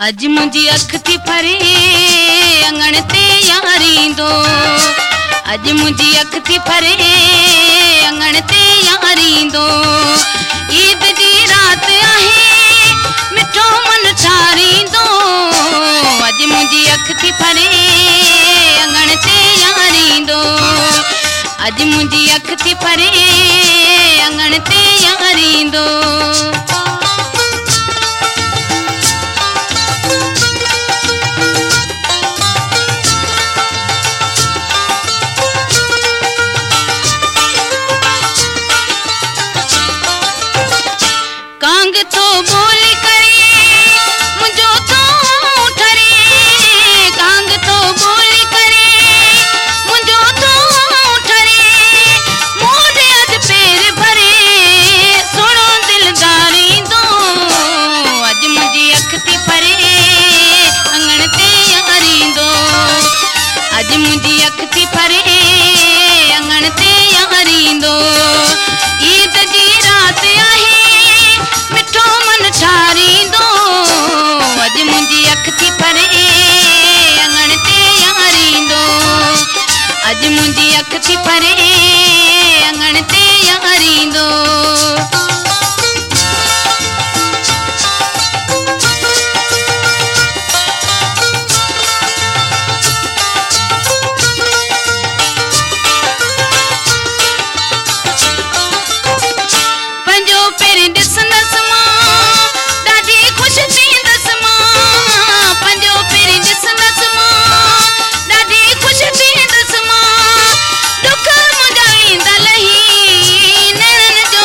अज मुंहिंजी अख थी फरे अंगण ते यारींदो अज मुंहिंजी अख थी फरे अंगण ते यारींदो ईद जी रात आहे मिठो मन ठारींदो अज मुंहिंजी अख थी फरे अंगण ते यारींदो अज मुंहिंजी अख थी फरे अंगण ते यारींदो कांग तो बोली करे मुझो तो ठरे कांग तो बोली करे मुझो तो ठरे मोरे अज पैर भरे सुनो दिलदारी दो अज मुझी अख थी फरे अंगण ते यारी दो अज मुझी अख थी फरे अंगण ते यारी दो ईद जी रात आहे मिठो मन ठारींदो अज मुंहिंजी अख थी फरे अंगण ते यारींदो अज मुंहिंजी अख थी फरे अंगण ते यारींदो पंहिंजो पहिरीं ॾिसंदसि ॾाढी ख़ुशि थींदसि मां पंहिंजो पहिरीं ॾिसंदसि मां ॾाढी ख़ुशि थींदसि मां दुख मुंहिंजा ईंदा लही नेरनि जो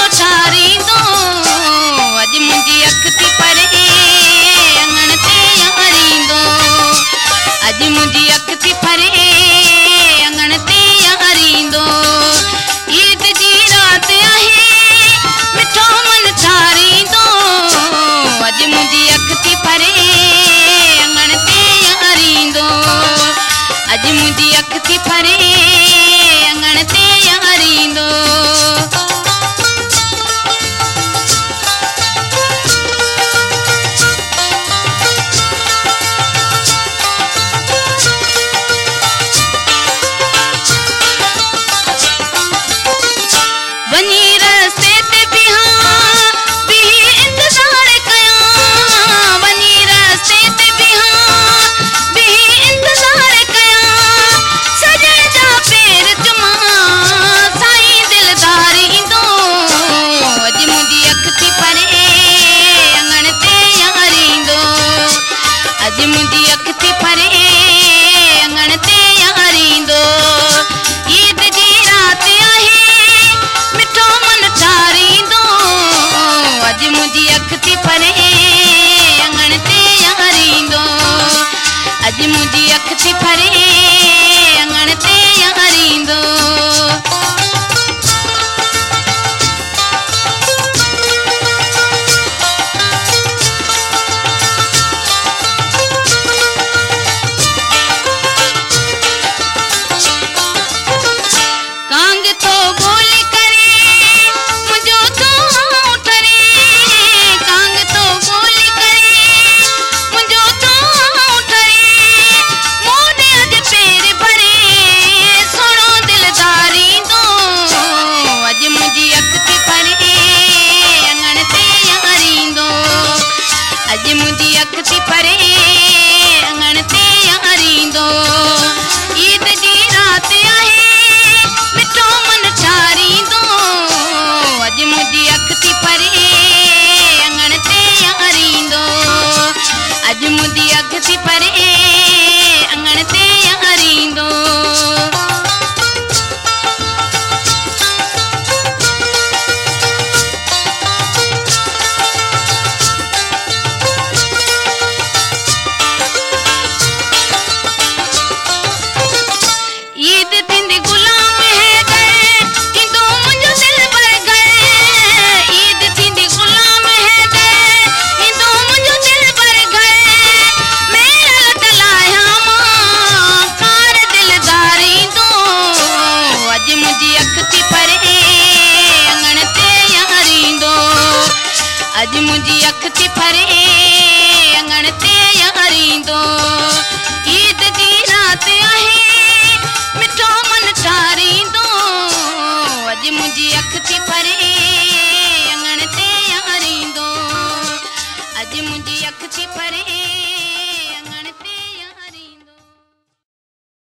थी परे अंगण ते यारींदो अॼु मुंहिंजी अख थी परे